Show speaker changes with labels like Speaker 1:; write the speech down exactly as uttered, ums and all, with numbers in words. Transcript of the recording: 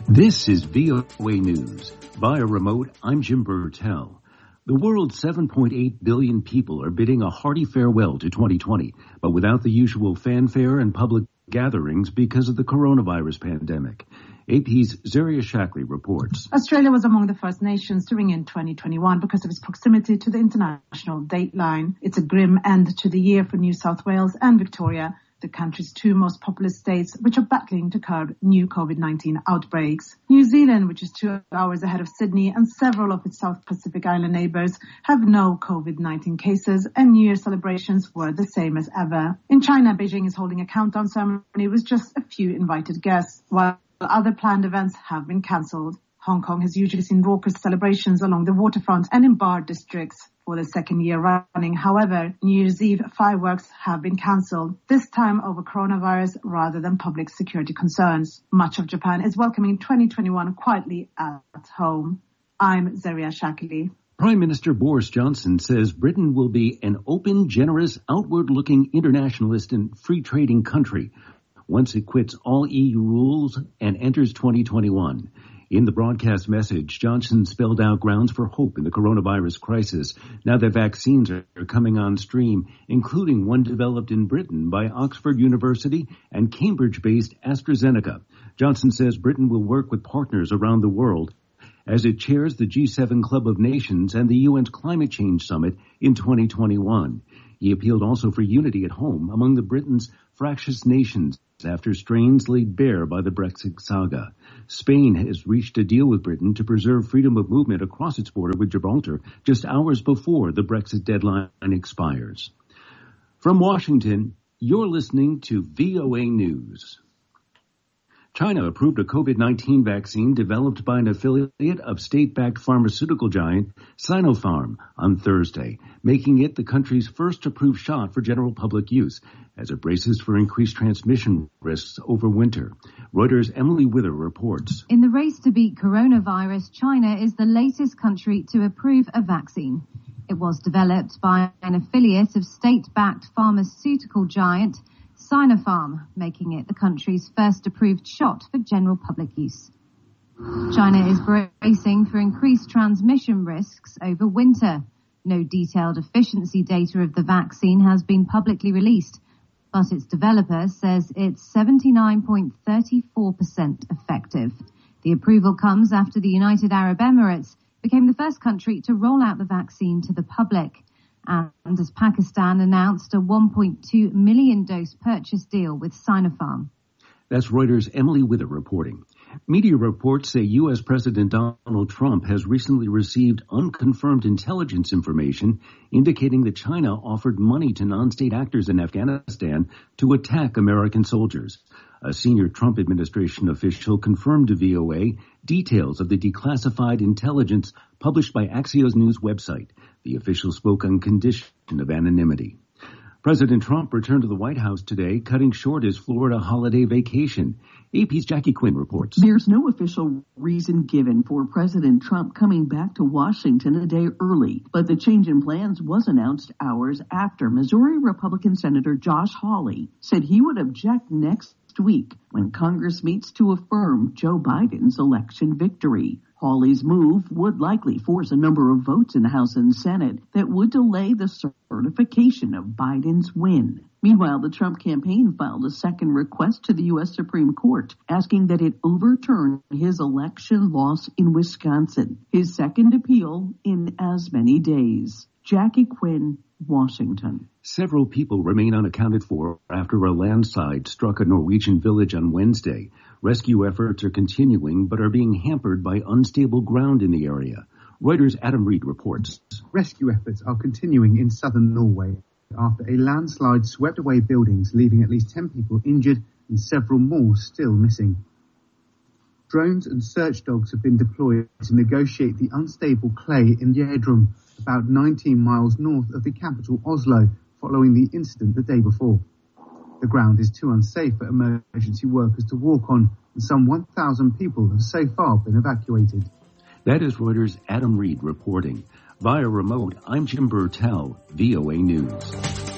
Speaker 1: This is V O A News. Via remote, I'm Jim Burtell. The world's seven point eight billion people are bidding a hearty farewell to twenty twenty, but without the usual fanfare and public gatherings because of the coronavirus pandemic. A P's Zaria Shackley reports.
Speaker 2: Australia was among the first nations to ring in twenty twenty-one because of its proximity to the international dateline. It's a grim end to the year for New South Wales and Victoria, the country's two most populous states, which are battling to curb new COVID nineteen outbreaks. New Zealand, which is two hours ahead of Sydney, and several of its South Pacific Island neighbours have no COVID nineteen cases, and New Year celebrations were the same as ever. In China, Beijing is holding a countdown ceremony with just a few invited guests, while other planned events have been cancelled. Hong Kong has usually seen raucous celebrations along the waterfront and in bar districts for the second year running. However, New Year's Eve fireworks have been cancelled, this time over coronavirus rather than public security concerns. Much of Japan is welcoming twenty twenty-one quietly at home. I'm Zaria Shackley.
Speaker 1: Prime Minister Boris Johnson says Britain will be an open, generous, outward-looking internationalist and free-trading country once it quits all E U rules and enters twenty twenty-one. In the broadcast message, Johnson spelled out grounds for hope in the coronavirus crisis now that vaccines are coming on stream, including one developed in Britain by Oxford University and Cambridge-based AstraZeneca. Johnson says Britain will work with partners around the world as it chairs the G seven Club of Nations and the U N's Climate Change Summit in twenty twenty-one. He appealed also for unity at home among the Britain's fractious nations after strains laid bare by the Brexit saga. Spain has reached a deal with Britain to preserve freedom of movement across its border with Gibraltar just hours before the Brexit deadline expires. From Washington, you're listening to V O A News. China approved a COVID nineteen vaccine developed by an affiliate of state-backed pharmaceutical giant Sinopharm on Thursday, making it the country's first approved shot for general public use as it braces for increased transmission risks over winter. Reuters' Emily Wither reports.
Speaker 3: In the race to beat coronavirus, China is the latest country to approve a vaccine. It was developed by an affiliate of state-backed pharmaceutical giant Sinopharm, making it the country's first approved shot for general public use. China is bracing for increased transmission risks over winter. No detailed efficiency data of the vaccine has been publicly released, but its developer says it's seventy-nine point three four percent effective. The approval comes after the United Arab Emirates became the first country to roll out the vaccine to the public, and as Pakistan announced a one point two million dose purchase deal with Sinopharm.
Speaker 1: That's Reuters' Emily Wither reporting. Media reports say U S. President Donald Trump has recently received unconfirmed intelligence information indicating that China offered money to non-state actors in Afghanistan to attack American soldiers. A senior Trump administration official confirmed to V O A details of the declassified intelligence published by Axios News website. The official spoke on condition of anonymity. President Trump returned to the White House today, cutting short his Florida holiday vacation. A P's Jackie Quinn reports.
Speaker 4: There's no official reason given for President Trump coming back to Washington a day early, but the change in plans was announced hours after Missouri Republican Senator Josh Hawley said he would object next week when Congress meets to affirm Joe Biden's election victory. Hawley's move would likely force a number of votes in the House and Senate that would delay the certification of Biden's win. Meanwhile, the Trump campaign filed a second request to the U S. Supreme Court, asking that it overturn his election loss in Wisconsin, his second appeal in as many days. Jackie Quinn, Washington.
Speaker 1: Several people remain unaccounted for after a landslide struck a Norwegian village on Wednesday. Rescue efforts are continuing but are being hampered by unstable ground in the area. Reuters' Adam Reed reports.
Speaker 5: Rescue efforts are continuing in southern Norway after a landslide swept away buildings, leaving at least ten people injured and several more still missing. Drones and search dogs have been deployed to negotiate the unstable clay in Gjerdrum, about nineteen miles north of the capital Oslo, following the incident the day before. The ground is too unsafe for emergency workers to walk on, and some one thousand people have so far been evacuated.
Speaker 1: That is Reuters' Adam Reed reporting. Via remote, I'm Jim Burtell, V O A News.